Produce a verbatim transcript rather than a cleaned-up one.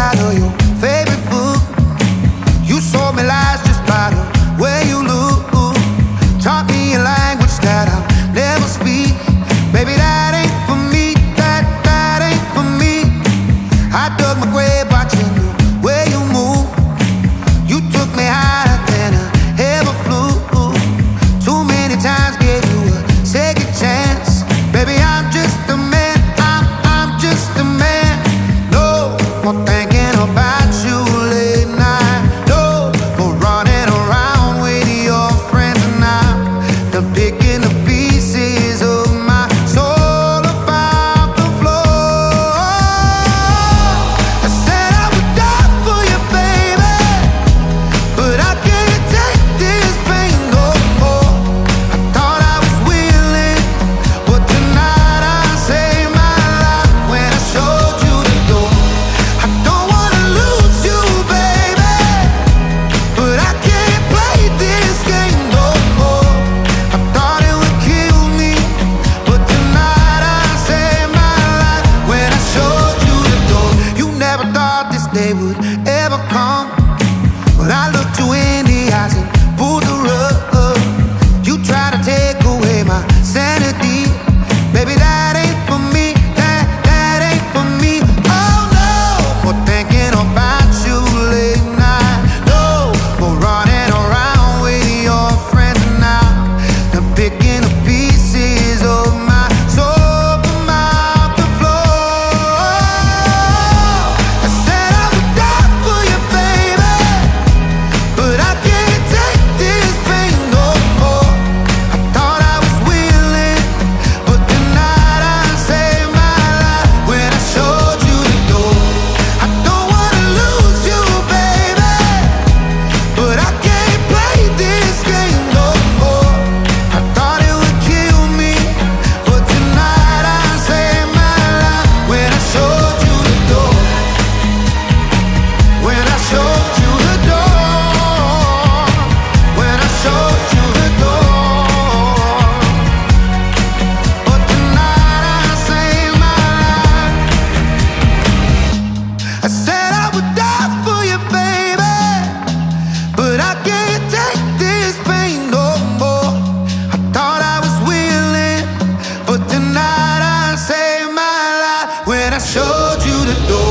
out of your favorite book. You sold me lies just by the way you look. Taught me a language that I'll never speak. Baby, that ain't for me, that, that ain't for me. I dug my grave watching the way you move. You took me higher than I ever flew. Too many times gave you a second chance. Baby, I'm just a man, I'm, I'm just a man. No more thinking about you late night. No more running around with your friends and I'm done picking the pieces of my soul about the floor. I said I would die for you, baby, but I can't take this pain no more. I thought I was willing, but tonight I saved my life when I showed you the door. I don't wanna lose you, baby, but I can't play this game no more. I thought it would kill me, but tonight I saved my life when I showed you the door. You never thought this day would ever come, but I looked you in the eyes and pulled the rug. You tried to take away my sanity. Baby, that ain't for me, that, that ain't for me. Oh no, more thinking about you late night. No more running around with your friends and now I'm picking the pieces of my soul from out the floor. I said I would die for you, baby, but I can't take this pain no more. I thought I was willing, but tonight I saved my life when I showed you the door. I don't wanna lose you, baby, but I can't play this game no more. I thought it would kill me, but tonight I saved my life when I showed you the door. When I showed you the door. When I showed you the door. But tonight I saved my life. I said I would die for you, baby, but I can't take this pain no more. I thought I was willing, but tonight I saved my life when I showed you the door.